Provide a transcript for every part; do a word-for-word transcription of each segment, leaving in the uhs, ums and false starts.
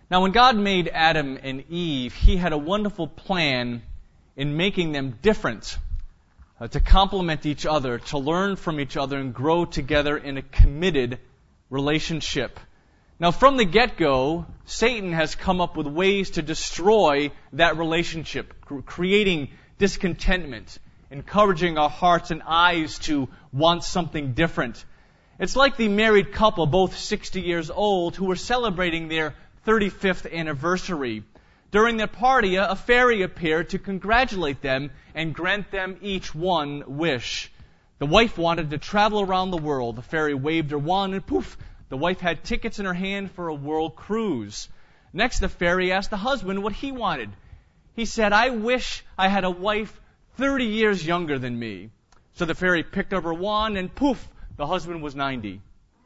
Now, when God made Adam and Eve, He had a wonderful plan in making them different, uh, to complement each other, to learn from each other, and grow together in a committed relationship. Now, from the get-go, Satan has come up with ways to destroy that relationship, cr- creating discontentment, encouraging our hearts and eyes to want something different. It's like the married couple, both sixty years old, who were celebrating their thirty-fifth anniversary. During their party, a fairy appeared to congratulate them and grant them each one wish. The wife wanted to travel around the world. The fairy waved her wand and poof, the wife had tickets in her hand for a world cruise. Next, the fairy asked the husband what he wanted. He said, "I wish I had a wife thirty years younger than me." So the fairy picked up her wand and poof, the husband was ninety.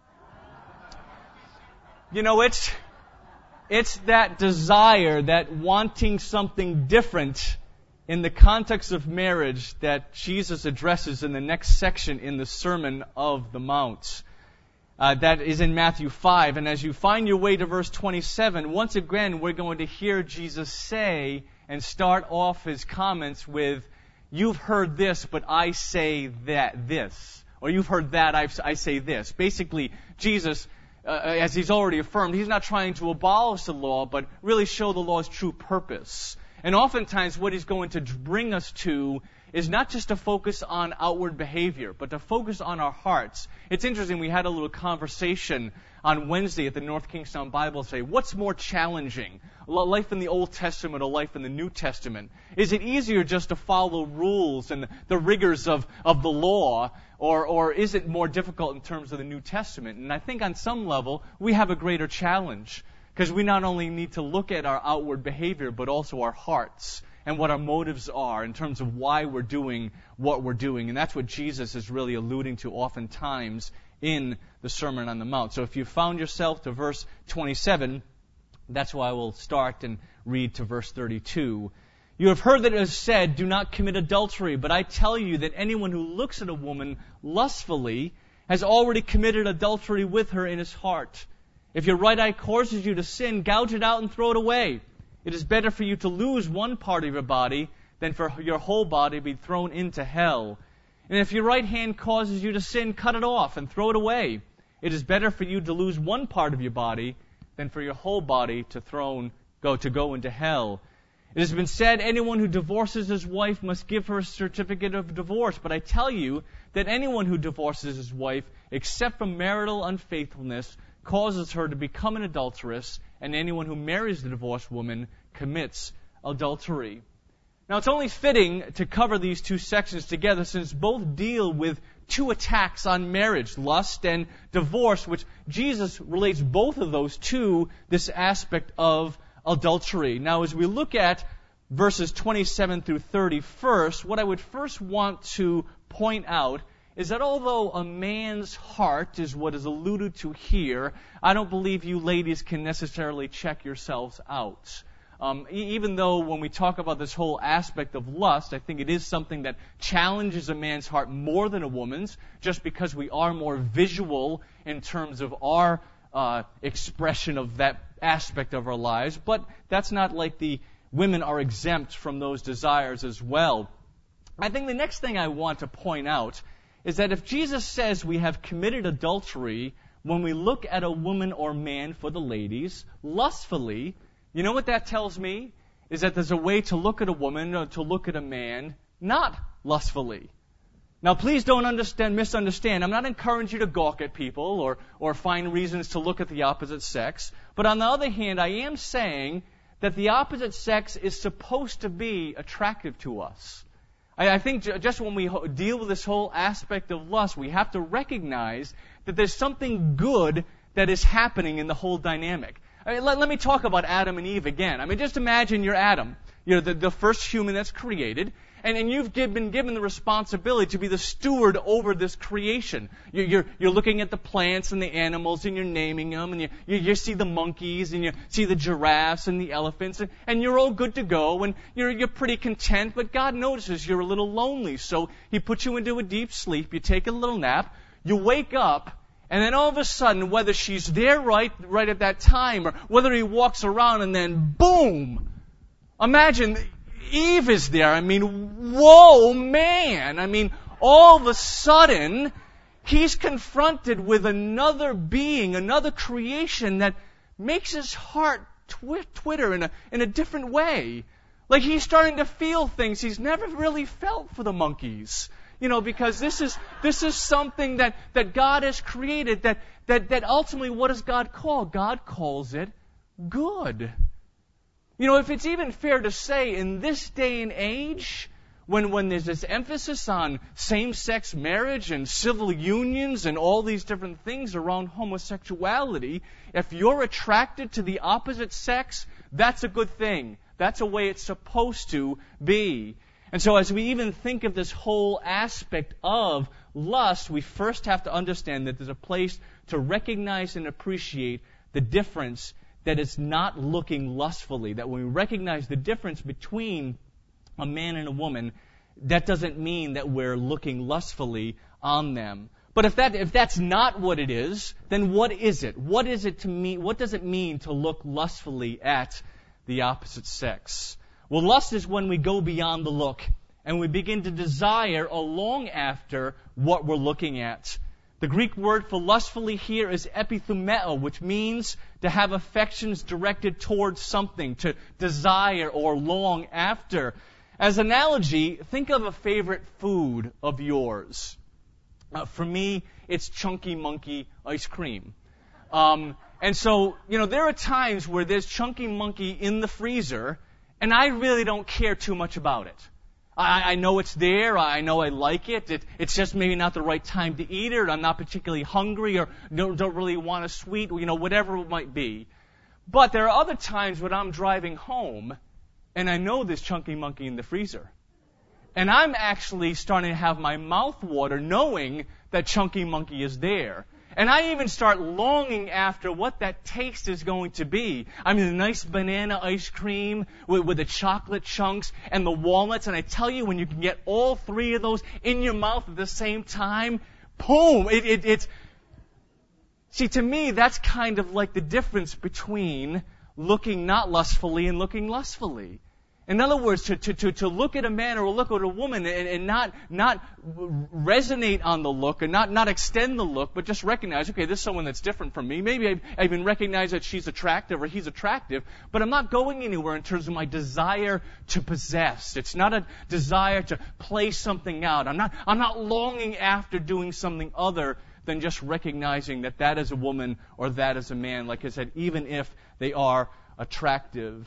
You know, it's... It's that desire, that wanting something different in the context of marriage that Jesus addresses in the next section in the Sermon of the Mount. Uh, that is in Matthew five. And as you find your way to verse twenty-seven, once again, we're going to hear Jesus say and start off His comments with, "You've heard this, but I say that this." Or, "You've heard that, I, I say this." Basically, Jesus... Uh, as He's already affirmed, He's not trying to abolish the law, but really show the law's true purpose. And oftentimes what He's going to bring us to is not just to focus on outward behavior, but to focus on our hearts. It's interesting, we had a little conversation on Wednesday at the North Kingstown Bible Study. What's more challenging? Life in the Old Testament or life in the New Testament? Is it easier just to follow rules and the rigors of, of the law, or, or is it more difficult in terms of the New Testament? And I think on some level, we have a greater challenge, because we not only need to look at our outward behavior, but also our hearts and what our motives are in terms of why we're doing what we're doing. And that's what Jesus is really alluding to oftentimes in the Sermon on the Mount. So if you found yourself to verse twenty-seven, that's why we'll start and read to verse thirty-two. "You have heard that it is said, 'Do not commit adultery,' but I tell you that anyone who looks at a woman lustfully has already committed adultery with her in his heart. If your right eye causes you to sin, gouge it out and throw it away. It is better for you to lose one part of your body than for your whole body to be thrown into hell. And if your right hand causes you to sin, cut it off and throw it away. It is better for you to lose one part of your body than for your whole body to thrown go to go into hell. It has been said, anyone who divorces his wife must give her a certificate of divorce. But I tell you that anyone who divorces his wife, except for marital unfaithfulness, causes her to become an adulteress, and anyone who marries the divorced woman commits adultery." Now, it's only fitting to cover these two sections together, since both deal with two attacks on marriage, lust and divorce, which Jesus relates both of those to this aspect of adultery. Now, as we look at verses twenty-seven through thirty first, what I would first want to point out is that although a man's heart is what is alluded to here, I don't believe you ladies can necessarily check yourselves out. Um, e- even though when we talk about this whole aspect of lust, I think it is something that challenges a man's heart more than a woman's, just because we are more visual in terms of our uh, expression of that aspect of our lives. But that's not like the women are exempt from those desires as well. I think the next thing I want to point out is that if Jesus says we have committed adultery when we look at a woman or man, for the ladies, lustfully, you know what that tells me? Is that there's a way to look at a woman or to look at a man not lustfully. Now, please don't understand, misunderstand. I'm not encouraging you to gawk at people or, or find reasons to look at the opposite sex. But on the other hand, I am saying that the opposite sex is supposed to be attractive to us. I think just when we deal with this whole aspect of lust, we have to recognize that there's something good that is happening in the whole dynamic. I mean, let, let me talk about Adam and Eve again. I mean, just imagine you're Adam. You're the, the first human that's created. And, and you've give, been given the responsibility to be the steward over this creation. You're, you're, you're looking at the plants and the animals, and you're naming them, and you, you, you see the monkeys, and you see the giraffes and the elephants, and, and you're all good to go, and you're, you're pretty content, but God notices you're a little lonely, so He puts you into a deep sleep, you take a little nap, you wake up, And then all of a sudden, whether she's there right, right at that time, or whether he walks around and then boom! Imagine Eve is there. I mean, whoa, man! I mean, all of a sudden, he's confronted with another being, another creation that makes his heart twi- twitter in a, in a different way. Like he's starting to feel things he's never really felt for the monkeys. You know, because this is this is something that, that God has created that, that, that ultimately, what does God call? God calls it good. You know, if it's even fair to say in this day and age, when, when there's this emphasis on same-sex marriage and civil unions and all these different things around homosexuality, if you're attracted to the opposite sex, that's a good thing. That's a way it's supposed to be. And so as we even think of this whole aspect of lust, we first have to understand that there's a place to recognize and appreciate the difference that it's not looking lustfully. That when we recognize the difference between a man and a woman, that doesn't mean that we're looking lustfully on them. But if that if that's not what it is, then what is it? What is it to mean? What does it mean to look lustfully at the opposite sex? Well, lust is when we go beyond the look and we begin to desire or long after what we're looking at. The Greek word for lustfully here is epithumeo, which means to have affections directed towards something, to desire or long after. As an analogy, think of a favorite food of yours. Uh, for me, it's Chunky Monkey ice cream. Um, and so, you know, there are times where there's Chunky Monkey in the freezer, and I really don't care too much about it. I, I know it's there. I know I like it. it. It's just maybe not the right time to eat it. Or I'm not particularly hungry or don't, don't really want a sweet, you know, whatever it might be. But there are other times when I'm driving home, and I know there's Chunky Monkey in the freezer. And I'm actually starting to have my mouth water knowing that Chunky Monkey is there. And I even start longing after what that taste is going to be. I mean, the nice banana ice cream with, with the chocolate chunks and the walnuts. And I tell you, when you can get all three of those in your mouth at the same time, boom! It, it, it's... See, to me, that's kind of like the difference between looking not lustfully and looking lustfully. In other words, to, to, to, to look at a man or look at a woman and, and not, not resonate on the look and not, not extend the look, but just recognize, okay, this is someone that's different from me. Maybe I, I even recognize that she's attractive or he's attractive, but I'm not going anywhere in terms of my desire to possess. It's not a desire to play something out. I'm not, I'm not longing after doing something other than just recognizing that that is a woman or that is a man, like I said, even if they are attractive.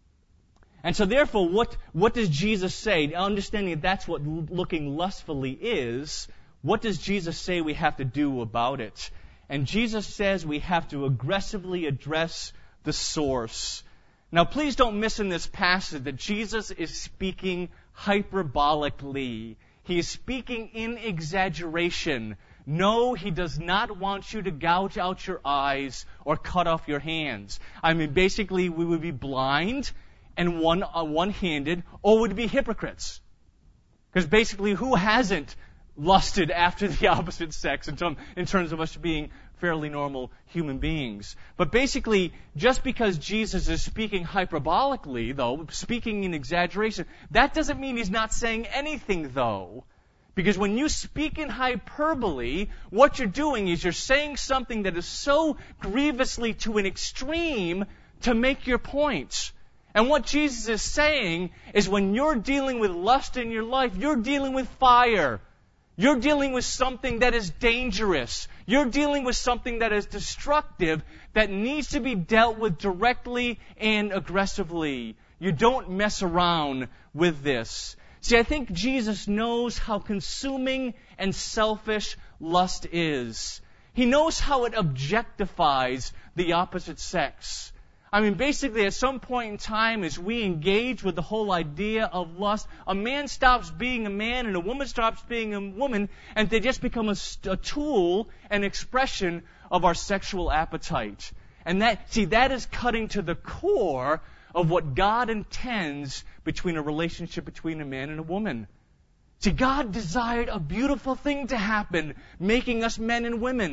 And so therefore, what, what does Jesus say? Understanding that that's what looking lustfully is, what does Jesus say we have to do about it? And Jesus says we have to aggressively address the source. Now please don't miss in this passage that Jesus is speaking hyperbolically. He is speaking in exaggeration. No, He does not want you to gouge out your eyes or cut off your hands. I mean, basically, we would be blind and one uh, one-handed, or would be hypocrites. Because basically, who hasn't lusted after the opposite sex in, term, in terms of us being fairly normal human beings? But basically, just because Jesus is speaking hyperbolically, though, speaking in exaggeration, that doesn't mean He's not saying anything, though. Because when you speak in hyperbole, what you're doing is you're saying something that is so grievously to an extreme to make your point. And what Jesus is saying is when you're dealing with lust in your life, you're dealing with fire. You're dealing with something that is dangerous. You're dealing with something that is destructive that needs to be dealt with directly and aggressively. You don't mess around with this. See, I think Jesus knows how consuming and selfish lust is. He knows how it objectifies the opposite sex. I mean, basically, at some point in time, as we engage with the whole idea of lust, a man stops being a man and a woman stops being a woman, and they just become a, a tool, an expression of our sexual appetite. And that, see, that is cutting to the core of what God intends between a relationship between a man and a woman. See, God desired a beautiful thing to happen, making us men and women.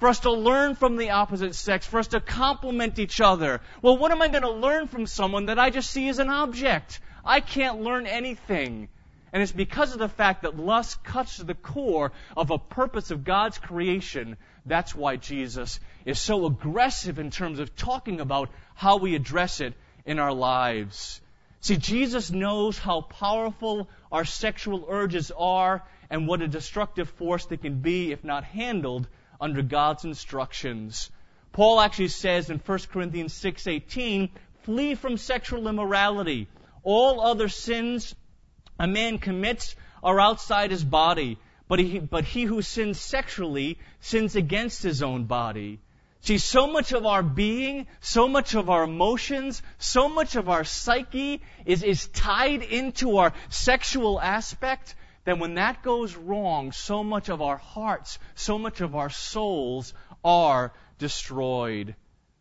for us to learn from the opposite sex, for us to complement each other. Well, what am I going to learn from someone that I just see as an object? I can't learn anything. And it's because of the fact that lust cuts to the core of a purpose of God's creation. That's why Jesus is so aggressive in terms of talking about how we address it in our lives. See, Jesus knows how powerful our sexual urges are and what a destructive force they can be if not handled under God's instructions. Paul actually says in First Corinthians six eighteen, flee from sexual immorality. All other sins a man commits are outside his body, but he, but he who sins sexually sins against his own body. See, so much of our being, so much of our emotions, so much of our psyche is, is tied into our sexual aspect that when that goes wrong, so much of our hearts, so much of our souls are destroyed.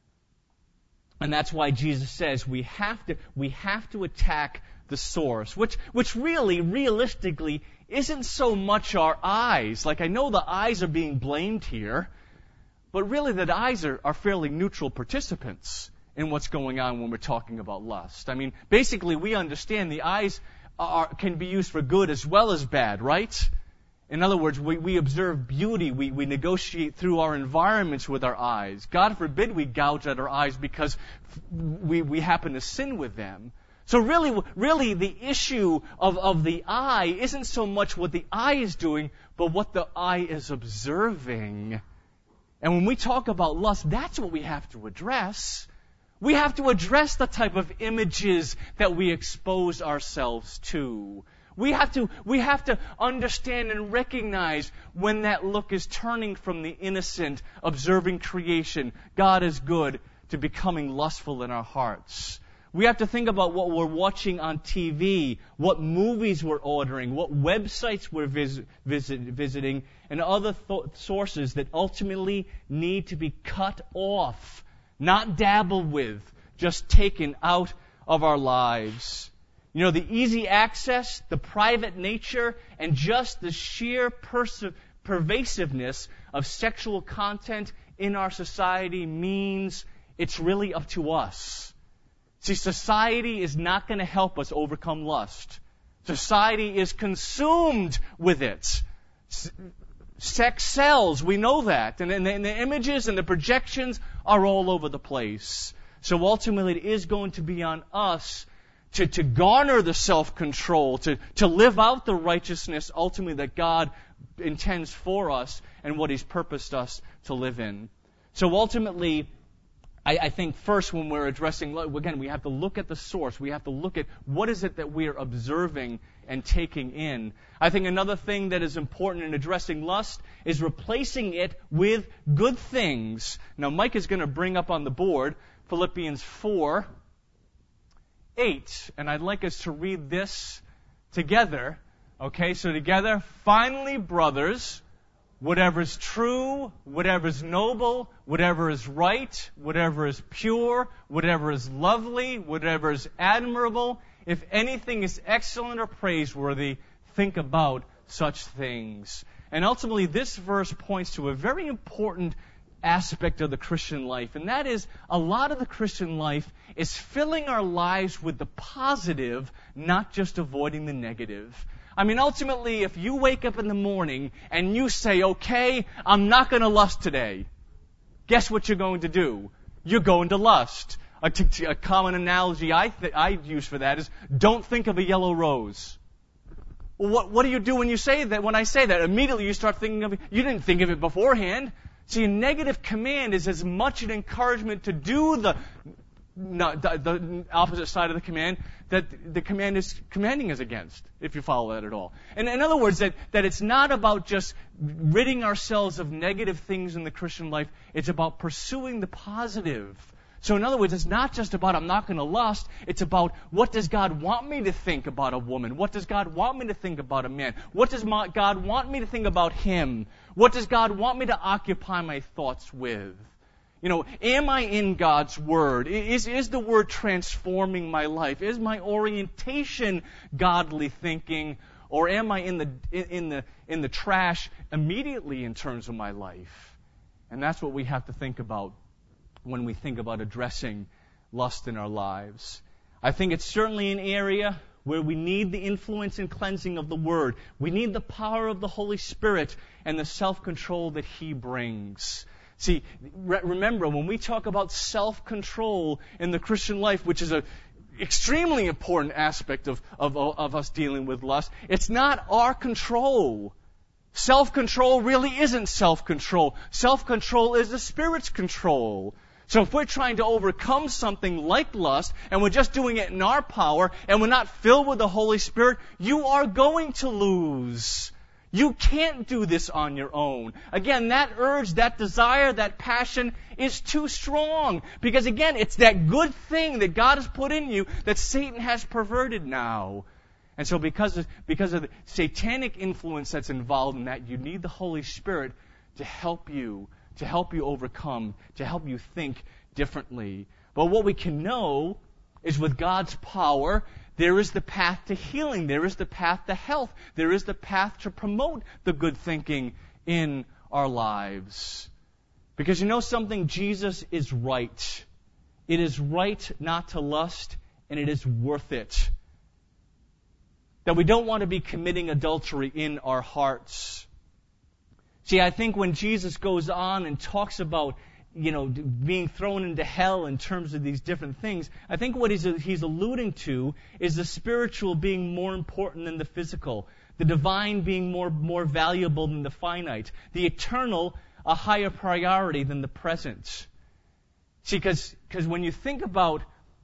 And that's why Jesus says we have to, we have to attack the source, which, which really, realistically, isn't so much our eyes. Like, I know the eyes are being blamed here, but really the eyes are, are fairly neutral participants in what's going on when we're talking about lust. I mean, basically, we understand the eyes are, can be used for good as well as bad, right? In other words, we, we observe beauty. We, we negotiate through our environments with our eyes. God forbid we gouge at our eyes because we, we happen to sin with them. So really, really the issue of, of the eye isn't so much what the eye is doing, but what the eye is observing. And when we talk about lust, that's what we have to address. We have to address the type of images that we expose ourselves to. We have to, we have to understand and recognize when that look is turning from the innocent, observing creation, God is good, to becoming lustful in our hearts. We have to think about what we're watching on T V, what movies we're ordering, what websites we're vis- visit, visiting, and other th- sources that ultimately need to be cut off, not dabbled with, just taken out of our lives. You know, the easy access, the private nature, and just the sheer pers- pervasiveness of sexual content in our society means it's really up to us. See, society is not going to help us overcome lust. Society is consumed with it. S- sex sells, we know that. And, and, the, and the images and the projections are all over the place. So ultimately it is going to be on us to, to garner the self-control, to, to live out the righteousness ultimately that God intends for us and what He's purposed us to live in. So ultimately, I, I think first when we're addressing, again, we have to look at the source. We have to look at what is it that we are observing and taking in. I think another thing that is important in addressing lust is replacing it with good things. Now, Mike is going to bring up on the board Philippians four eight, and I'd like us to read this together. Okay, so together, finally, brothers, whatever is true, whatever is noble, whatever is right, whatever is pure, whatever is lovely, whatever is admirable, if anything is excellent or praiseworthy, think about such things. And ultimately, this verse points to a very important aspect of the Christian life, and that is a lot of the Christian life is filling our lives with the positive, not just avoiding the negative. I mean, ultimately, if you wake up in the morning and you say, okay, I'm not going to lust today, guess what you're going to do? You're going to lust. A, t- a common analogy I, th- I use for that is, don't think of a yellow rose. Well, what, what do you do when you say that? When I say that, immediately you start thinking of it. You didn't think of it beforehand. See, a negative command is as much an encouragement to do the No, the, the opposite side of the command that the command is commanding us against, if you follow that at all. And in other words, that, that it's not about just ridding ourselves of negative things in the Christian life. It's about pursuing the positive. So in other words, it's not just about I'm not going to lust. It's about what does God want me to think about a woman? What does God want me to think about a man? What does my, God want me to think about him? What does God want me to occupy my thoughts with? You know, am I in God's Word? Is, is the Word transforming my life? Is my orientation godly thinking? Or am I in the, in the, in the trash immediately in terms of my life? And that's what we have to think about when we think about addressing lust in our lives. I think it's certainly an area where we need the influence and cleansing of the Word. We need the power of the Holy Spirit and the self-control that He brings. See, re- remember, when we talk about self-control in the Christian life, which is an extremely important aspect of, of, of us dealing with lust, it's not our control. Self-control really isn't self-control. Self-control is the Spirit's control. So if we're trying to overcome something like lust, and we're just doing it in our power, and we're not filled with the Holy Spirit, you are going to lose. You can't do this on your own. Again, that urge, that desire, that passion is too strong. Because again, it's that good thing that God has put in you that Satan has perverted now. And so because of, because of the satanic influence that's involved in that, you need the Holy Spirit to help you, to help you overcome, to help you think differently. But what we can know is with God's power, there is the path to healing. There is the path to health. There is the path to promote the good thinking in our lives. Because you know something? Jesus is right. It is right not to lust, and it is worth it. That we don't want to be committing adultery in our hearts. See, I think when Jesus goes on and talks about, you know, being thrown into hell in terms of these different things, I think what he's, he's alluding to is the spiritual being more important than the physical, the divine being more, more valuable than the finite, the eternal a higher priority than the present. See, because when you think about,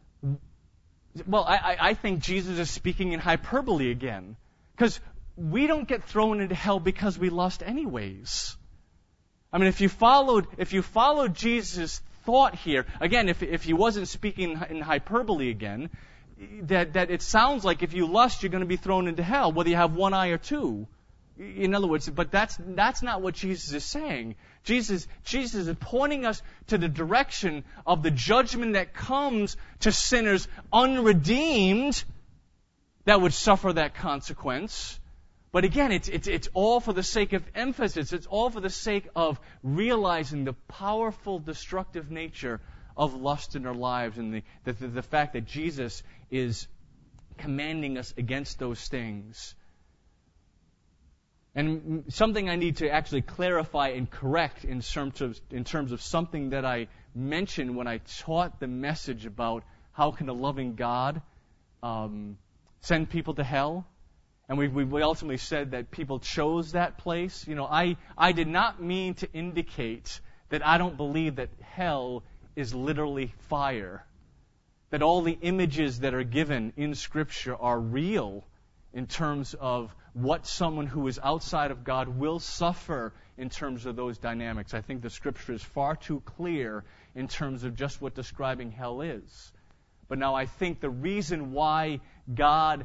well, I, I think Jesus is speaking in hyperbole again, because we don't get thrown into hell because we lust anyways. I mean, if you followed, if you followed Jesus' thought here, again, if if he wasn't speaking in hyperbole again, that that it sounds like if you lust, you're going to be thrown into hell, whether you have one eye or two. In other words, but that's that's not what Jesus is saying. Jesus Jesus is pointing us to the direction of the judgment that comes to sinners unredeemed that would suffer that consequence. But again, it's, it's, it's all for the sake of emphasis. It's all for the sake of realizing the powerful destructive nature of lust in our lives, and the, the, the fact that Jesus is commanding us against those things. And something I need to actually clarify and correct in terms of, in terms of something that I mentioned when I taught the message about how can a loving God um, send people to hell. And we, we ultimately said that people chose that place. You know, I, I did not mean to indicate that I don't believe that hell is literally fire. That all the images that are given in Scripture are real in terms of what someone who is outside of God will suffer in terms of those dynamics. I think the Scripture is far too clear in terms of just what describing hell is. But now I think the reason why God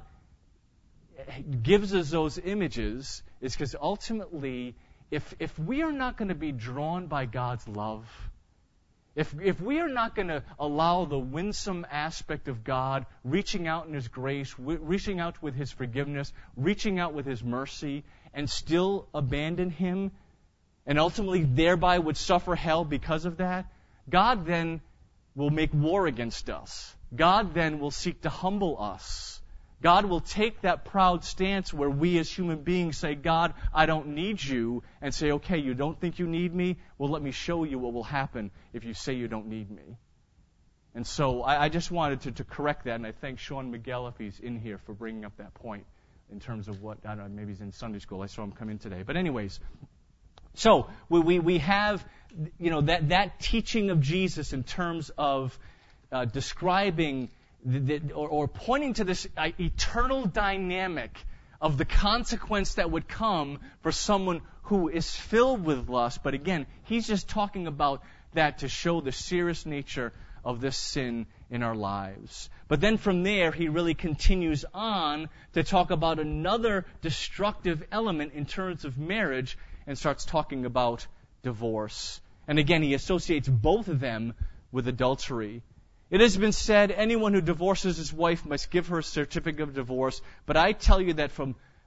gives us those images is because ultimately, if if we are not going to be drawn by God's love, if if we are not going to allow the winsome aspect of God reaching out in His grace, reaching out with His forgiveness, reaching out with His mercy, and still abandon Him, and ultimately thereby would suffer hell because of that, God then will make war against us. God then will seek to humble us. God will take that proud stance where we as human beings say, God, I don't need you, and say, okay, you don't think you need me? Well, let me show you what will happen if you say you don't need me. And so I, I just wanted to, to correct that, and I thank Sean Miguel, if he's in here, for bringing up that point in terms of what, I don't know, maybe he's in Sunday school. I saw him come in today. But anyways, so we, we, we have, you know, that, that teaching of Jesus in terms of uh, describing The, or, or pointing to this uh, eternal dynamic of the consequence that would come for someone who is filled with lust. But again, he's just talking about that to show the serious nature of this sin in our lives. But then from there, he really continues on to talk about another destructive element in terms of marriage and starts talking about divorce. And again, he associates both of them with adultery. It has been said, anyone who divorces his wife must give her a certificate of divorce. But I tell you that from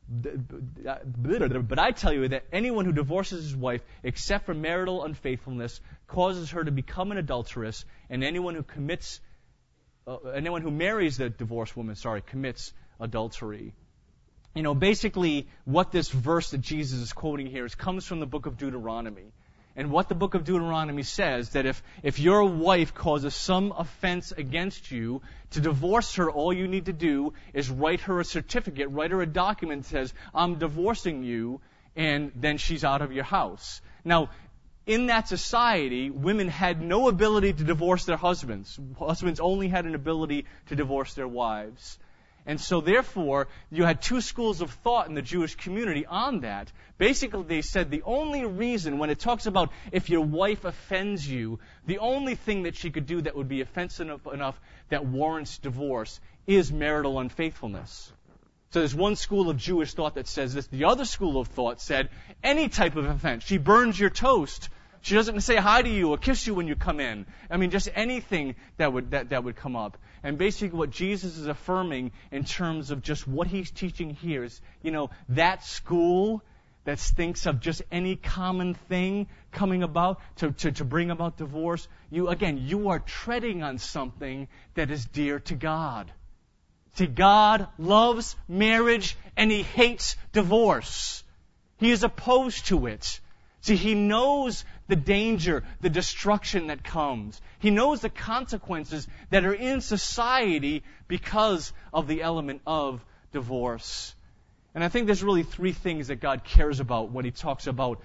But I tell you that anyone who divorces his wife, except for marital unfaithfulness, causes her to become an adulteress, and anyone who commits, uh, anyone who marries the divorced woman, sorry, commits adultery. You know, basically, what this verse that Jesus is quoting here is comes from the book of Deuteronomy. And what the book of Deuteronomy says, that if, if your wife causes some offense against you, to divorce her, all you need to do is write her a certificate, write her a document that says, I'm divorcing you, and then she's out of your house. Now, in that society, women had no ability to divorce their husbands. Husbands only had an ability to divorce their wives. And so therefore, you had two schools of thought in the Jewish community on that. Basically, they said the only reason, when it talks about if your wife offends you, the only thing that she could do that would be offensive enough that warrants divorce is marital unfaithfulness. So there's one school of Jewish thought that says this. The other school of thought said any type of offense. She burns your toast. She doesn't say hi to you or kiss you when you come in. I mean, just anything that would that, that would come up. And basically what Jesus is affirming in terms of just what he's teaching here is, you know, that school that thinks of just any common thing coming about to, to, to bring about divorce, you again, you are treading on something that is dear to God. See, God loves marriage and He hates divorce. He is opposed to it. See, He knows the danger, the destruction that comes. He knows the consequences that are in society because of the element of divorce. And I think there's really three things that God cares about when He talks about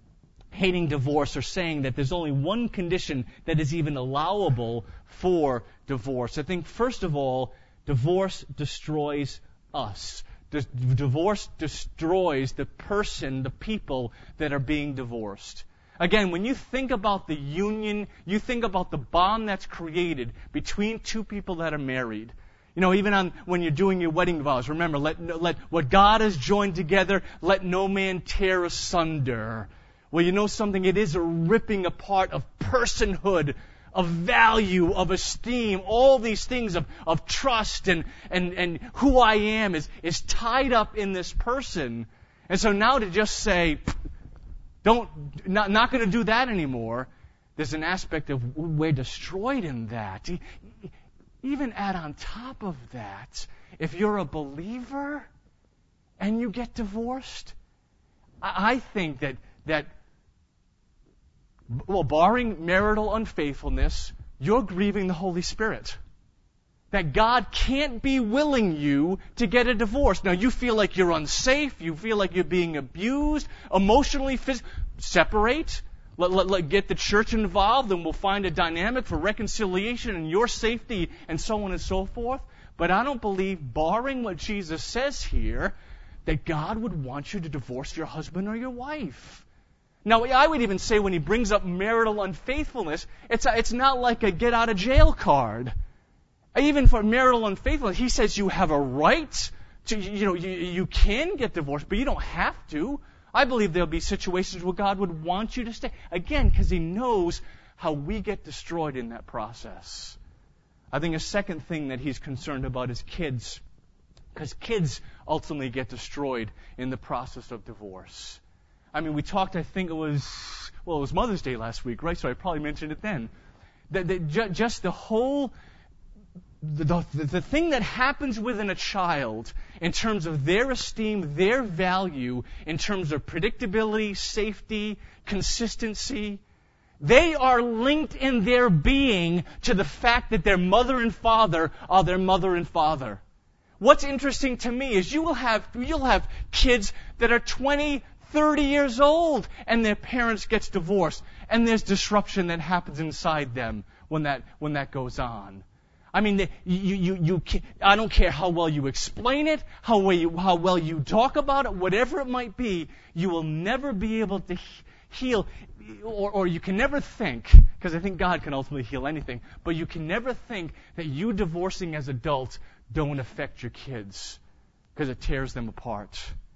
hating divorce or saying that there's only one condition that is even allowable for divorce. I think, first of all, divorce destroys us. Divorce destroys the person, the people that are being divorced. Again, when you think about the union, you think about the bond that's created between two people that are married. You know, even on when you're doing your wedding vows, remember, let, let what God has joined together, let no man tear asunder. Well, you know something? It is a ripping apart of personhood, of value, of esteem, all these things of, of trust and, and, and who I am is, is tied up in this person. And so now to just say, don't, not, not going to do that anymore, there's an aspect of we're destroyed in that. Even add on top of that, if you're a believer and you get divorced, I, I think that, that Well, barring marital unfaithfulness, you're grieving the Holy Spirit. That God can't be willing you to get a divorce. Now, you feel like you're unsafe. You feel like you're being abused, emotionally, physically. Separate. Let, let, let get the church involved, and we'll find a dynamic for reconciliation and your safety and so on and so forth. But I don't believe, barring what Jesus says here, that God would want you to divorce your husband or your wife. Now, I would even say when he brings up marital unfaithfulness, it's, a, it's not like a get-out-of-jail card. Even for marital unfaithfulness, he says you have a right to, you know, you, you can get divorced, but you don't have to. I believe there'll be situations where God would want you to stay. Again, because He knows how we get destroyed in that process. I think a second thing that He's concerned about is kids. Because kids ultimately get destroyed in the process of divorce. I mean, we talked, I think it was, well, it was Mother's Day last week, right? So I probably mentioned it then. That, that ju- just the whole, the, the, the thing that happens within a child in terms of their esteem, their value, in terms of predictability, safety, consistency, they are linked in their being to the fact that their mother and father are their mother and father. What's interesting to me is you will have, you'll have kids that are twenty, thirty years old, and their parents gets divorced, and there's disruption that happens inside them when that when that goes on. I mean, they, you you you I don't care how well you explain it, how well you how well you talk about it, whatever it might be, you will never be able to heal, or or you can never think, because I think God can ultimately heal anything, but you can never think that you divorcing as adults don't affect your kids, because it tears them apart.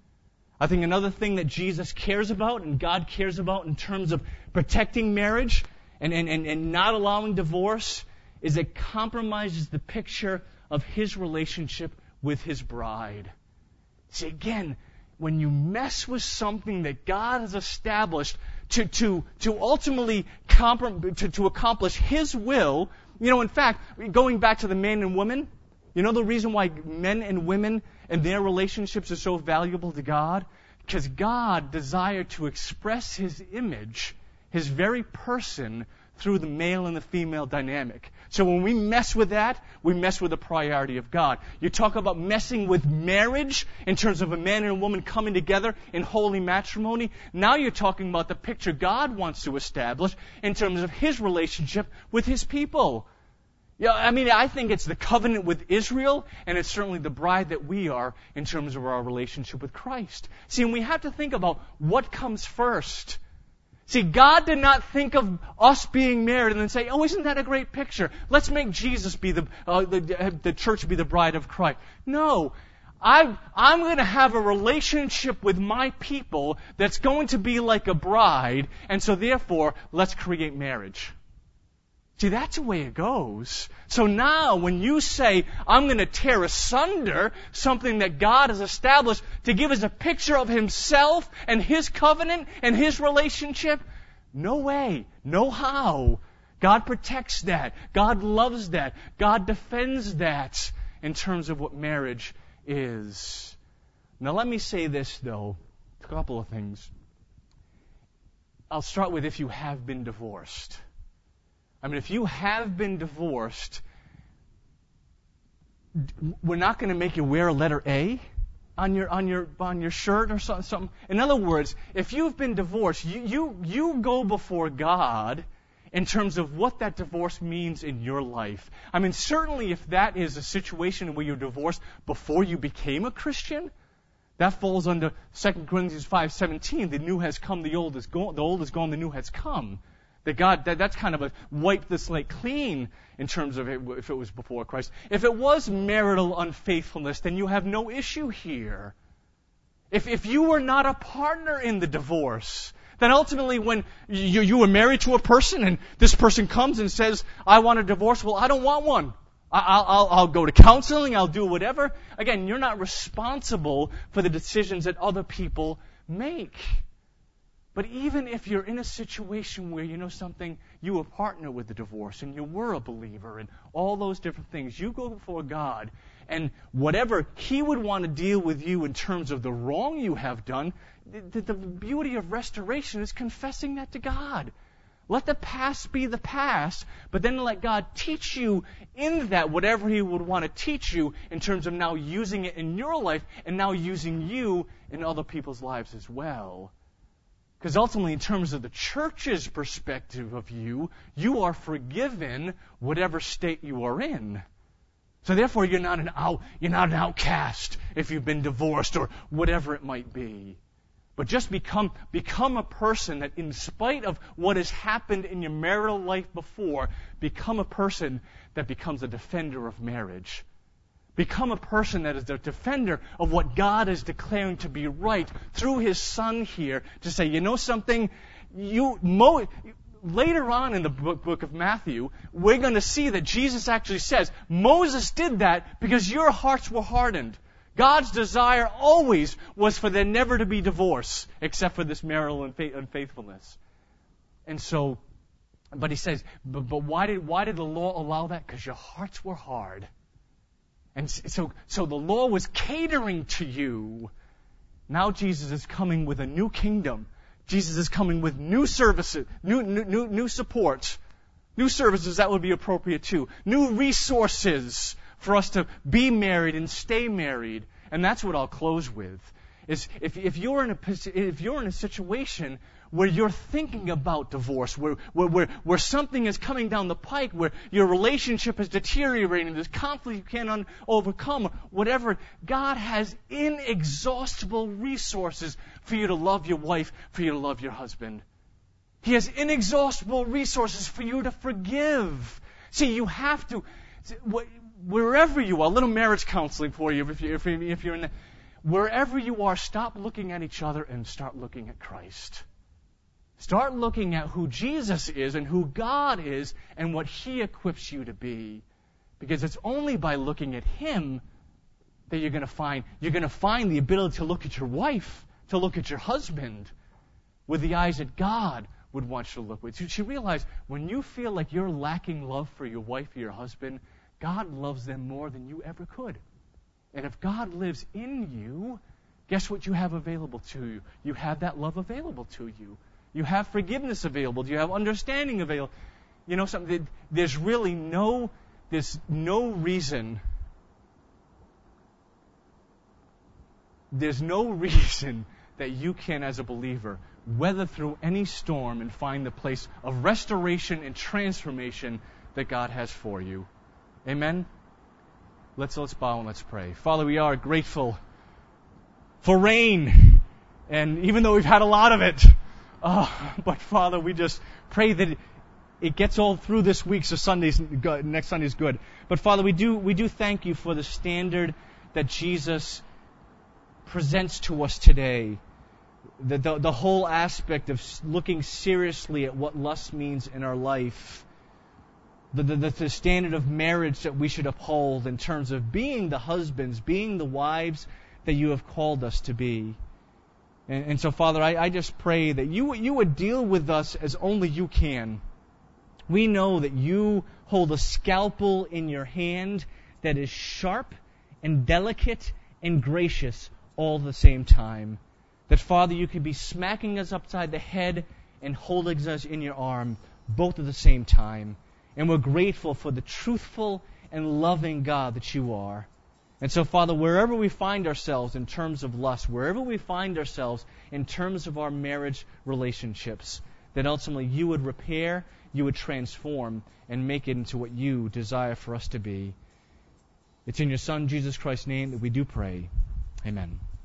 I think another thing that Jesus cares about and God cares about in terms of protecting marriage and, and, and, and not allowing divorce is it compromises the picture of His relationship with His bride. See, again, when you mess with something that God has established to, to, to ultimately comprom- to, to accomplish His will, you know, in fact, going back to the man and woman, you know the reason why men and women and their relationships are so valuable to God? Because God desired to express His image, His very person, through the male and the female dynamic. So when we mess with that, we mess with the priority of God. You talk about messing with marriage in terms of a man and a woman coming together in holy matrimony. Now you're talking about the picture God wants to establish in terms of His relationship with His people. Yeah, I mean, I think it's the covenant with Israel, and it's certainly the bride that we are in terms of our relationship with Christ. See, and we have to think about what comes first. See, God did not think of us being married and then say, oh, isn't that a great picture? Let's make Jesus be the, uh, the, the church be the bride of Christ. No. I, I'm going to have a relationship with my people that's going to be like a bride, and so therefore, let's create marriage. See, that's the way it goes. So now, when you say, I'm going to tear asunder something that God has established to give us a picture of Himself and His covenant and His relationship, no way, no how. God protects that. God loves that. God defends that in terms of what marriage is. Now, let me say this, though. A couple of things. I'll start with if you have been divorced. I mean, if you have been divorced, we're not going to make you wear a letter A on your on your on your shirt or something. In other words, if you've been divorced, you you you go before God in terms of what that divorce means in your life. I mean, certainly if that is a situation where you're divorced before you became a Christian, that falls under Second Corinthians five seventeen. The new has come, the old is gone. The old is gone, the new has come. That God, that, that's kind of a wipe the slate clean in terms of it, if it was before Christ. If it was marital unfaithfulness, then you have no issue here. If if you were not a partner in the divorce, then ultimately when you, you were married to a person and this person comes and says, I want a divorce, well, I don't want one. I'll, I'll, I'll go to counseling, I'll do whatever. Again, you're not responsible for the decisions that other people make. But even if you're in a situation where, you know something, you were partner with the divorce and you were a believer and all those different things, you go before God and whatever He would want to deal with you in terms of the wrong you have done, the, the beauty of restoration is confessing that to God. Let the past be the past, but then let God teach you in that whatever He would want to teach you in terms of now using it in your life and now using you in other people's lives as well. Because ultimately, in terms of the church's perspective of you, you are forgiven whatever state you are in. So therefore, you're not an out, you're not an outcast if you've been divorced or whatever it might be. But just become become a person that, in spite of what has happened in your marital life before, become a person that becomes a defender of marriage. Become a person that is the defender of what God is declaring to be right through His Son here to say, you know something? You Mo, later on in the book, book of Matthew, we're going to see that Jesus actually says, Moses did that because your hearts were hardened. God's desire always was for there never to be divorce except for this marital unfaithfulness. And so, but He says, but, but why did why did the law allow that? Because your hearts were hard. And so, so the law was catering to you. Now Jesus is coming with a new kingdom. Jesus is coming with new services, new, new, new, new support, new services that would be appropriate too, new resources for us to be married and stay married. And that's what I'll close with. Is if, if you're in a if you're in a situation where you're thinking about divorce, where, where where where something is coming down the pike, where your relationship is deteriorating, there's conflict you can't un- overcome, whatever, God has inexhaustible resources for you to love your wife, for you to love your husband. He has inexhaustible resources for you to forgive. See, you have to, wherever you are, a little marriage counseling for you if, you, if, you, if you're in the, wherever you are, stop looking at each other and start looking at Christ. Start looking at who Jesus is and who God is and what He equips you to be. Because it's only by looking at Him that you're going to find. You're going to find the ability to look at your wife, to look at your husband, with the eyes that God would want you to look with. You should realize when you feel like you're lacking love for your wife or your husband, God loves them more than you ever could. And if God lives in you, guess what you have available to you? You have that love available to you. You have forgiveness available. You have understanding available. You know something? There's really no, there's no reason. There's no reason that you can, as a believer, weather through any storm and find the place of restoration and transformation that God has for you. Amen? Let's let's bow and let's pray. Father, we are grateful for rain, and even though we've had a lot of it, uh, but Father, we just pray that it, it gets all through this week, so Sunday's good, next Sunday's good. But Father, we do we do thank you for the standard that Jesus presents to us today. The, the, the whole aspect of looking seriously at what lust means in our life. The, the, the standard of marriage that we should uphold in terms of being the husbands, being the wives that you have called us to be. And, and so, Father, I, I just pray that you, you would deal with us as only you can. We know that you hold a scalpel in your hand that is sharp and delicate and gracious all at the same time. That, Father, you could be smacking us upside the head and holding us in your arm, both at the same time. And we're grateful for the truthful and loving God that you are. And so, Father, wherever we find ourselves in terms of lust, wherever we find ourselves in terms of our marriage relationships, that ultimately you would repair, you would transform, and make it into what you desire for us to be. It's in your Son, Jesus Christ's name, that we do pray. Amen.